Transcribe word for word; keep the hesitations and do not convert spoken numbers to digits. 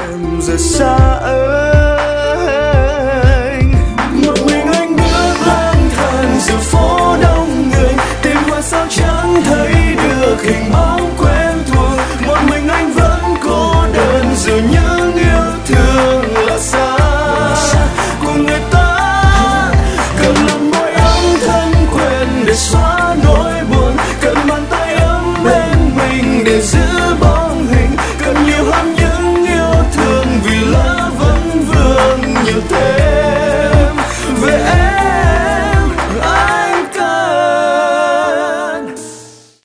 em giờ xa anh. Một mình anh bước lang thang giữa phố đông người, tìm qua sao chẳng thấy được hình bóng